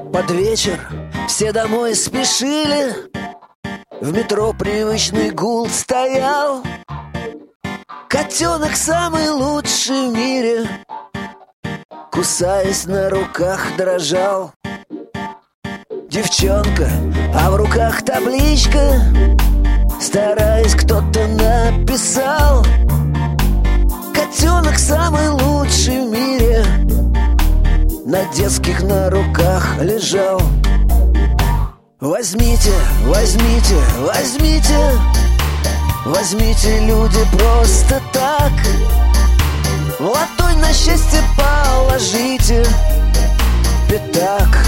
Под вечер все домой спешили, в метро привычный гул стоял. Котенок самый лучший в мире, кусаясь на руках, дрожал. Девчонка, а в руках табличка, стараясь, кто-то написал: котенок самый лучший в мире, на детских на руках лежал. Возьмите, возьмите, возьмите, возьмите, люди, просто так. В ладонь на счастье положите пятак.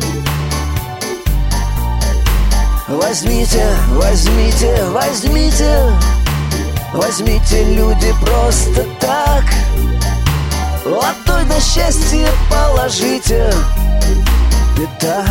Возьмите, возьмите, возьмите, возьмите, люди, просто так. В ладонь на счастье положите пятак.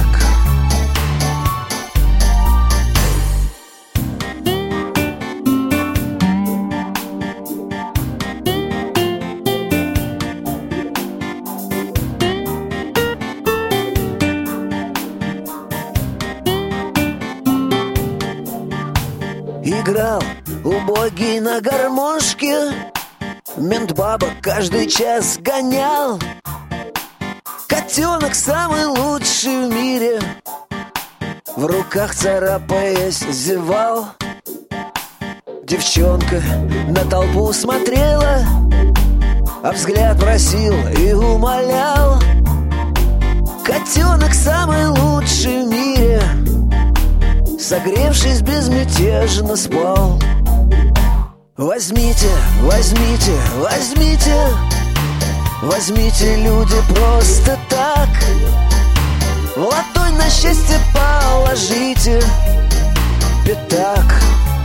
Играл убогий на гармошке, мент-баба каждый час гонял. Котенок самый лучший в мире, в руках царапаясь зевал. Девчонка на толпу смотрела, а взгляд просил и умолял. Котенок самый лучший в мире, согревшись, безмятежно спал. Возьмите, возьмите, возьмите, возьмите, люди, просто так. В ладонь на счастье положите пятак.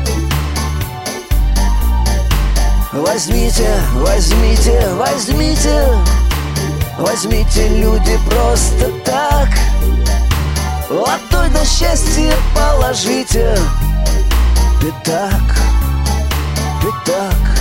Возьмите, возьмите, возьмите, возьмите, люди, просто так. В ладонь на счастье положите пятак, пятак.